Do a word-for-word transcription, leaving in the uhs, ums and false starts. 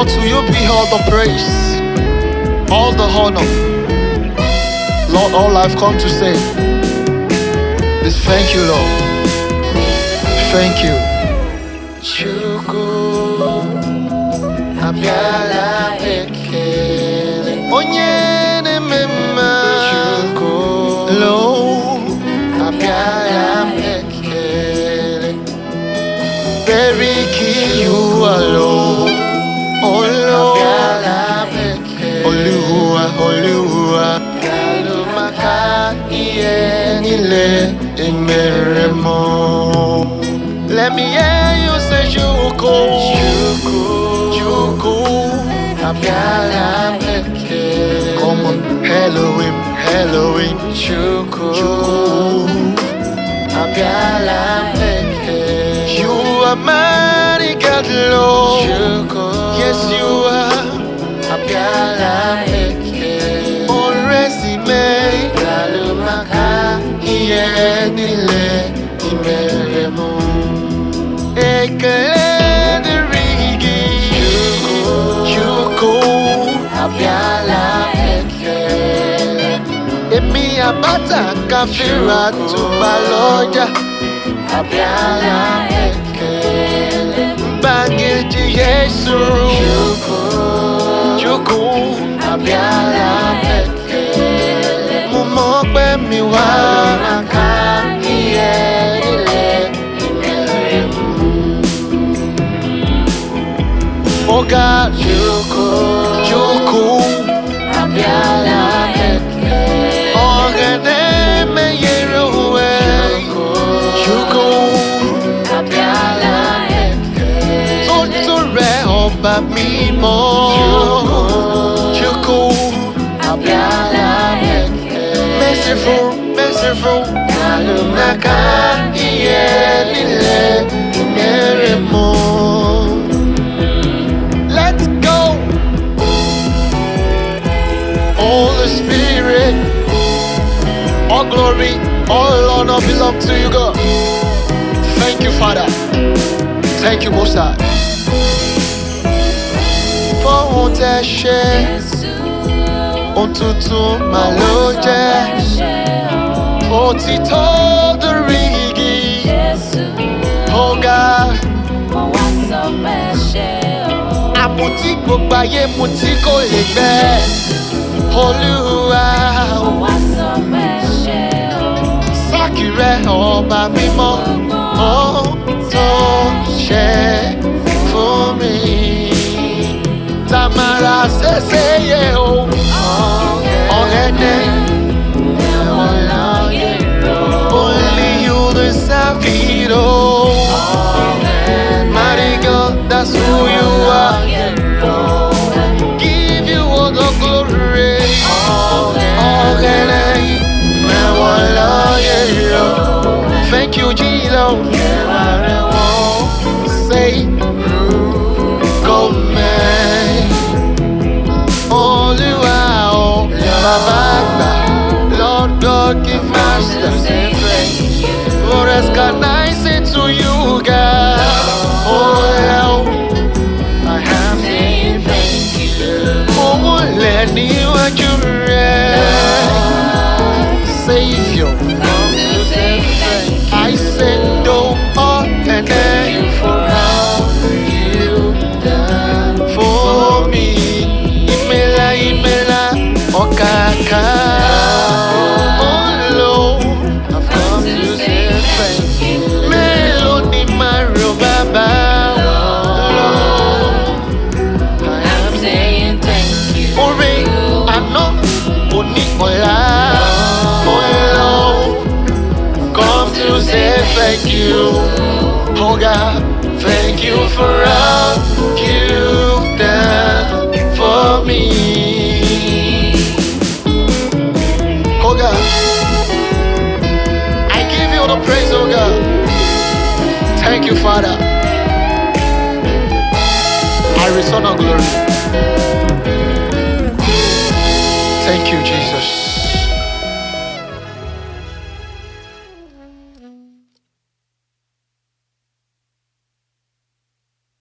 Lord, to you be all the praise, all the honor. Lord, all I've come to say is thank you, Lord. Thank you. Chuku abiala ekele onyene mema Chuku lo abiala ekele very key you alone. Oh Lord, Oluwa, Oluwa, Kalumaka iyenile emeremo. Let me hear you say Chuku, Chuku, Chuku, Abiala Meke. Come on, hello him, hello him, Chuku, Chuku, Abiala Meke. You are mighty God, Lord. Chuku, yes you are. Abiala Meke. On resume, Kalumaka iyenile emeremo. Ekele de rigi Chuku abiala ekele Emi abata kafira tubaloja abiala ekele Bageji Yesu Chuku abiala ekele Mumope miwa maka iyenile Oh God, Chuku, Chuku, abiala ekele. Organe me yeruwe, Chuku, abiala ekele. Totore oba mimo, Chuku, abiala ekele. Merciful, merciful, kalumaka iyenile umeremo. Holy Spirit, all glory, all honor belong to you, God. Thank you, Father. Thank you, Most High. For what I share, Otutu Maloje, Otito the Rigi, oh God. Amuti Bobaye Mutiko Legbe. Olúwa Sákìrẹ ọba mímọ́ ó tó ṣe fún mi. Tamara ṣẹ̀ṣẹ̀yẹ o ọ̀rẹ́dẹ̀ only you deserve it all. Mighty God, that's who you are. Give you all the glory. Thank you, Jesus. Say, go man. Only wow, Baba, Lord God, give master. Lord, has got nice to you, God. Oh, I have to thank you. Oh, let me what you Savior, I said no more than thank you for all you've done for me. Imela, Imela, Okaka, oh Lord, I've come to say thank you. Melody, Mario, Baba, Lord, I am saying thank you. Ore, I know, Oni, Ola. Say thank you, oh God, thank you for all you've done for me. Oh God, I give you the praise, oh God. Thank you, Father. I return all glory. Thank you, Jesus.